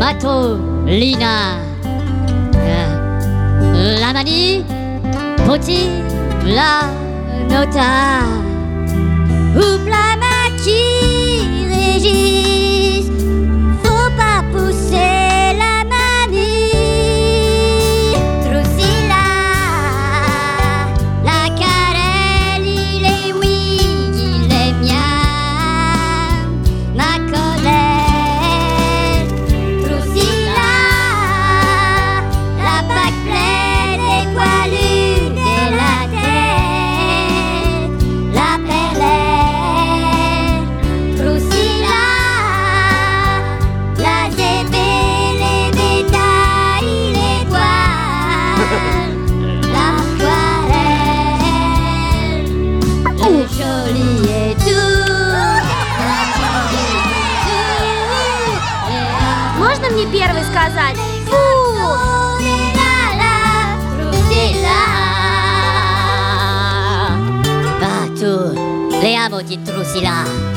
Lina, la manie, Poti, la nota, ou la maquille, Régis, faut pas pousser la manie. Drusilla, la carèle, il est oui, il est bien, ma colère. Можно мне первый сказать? Фу! Va tu, le amo di Drusilla.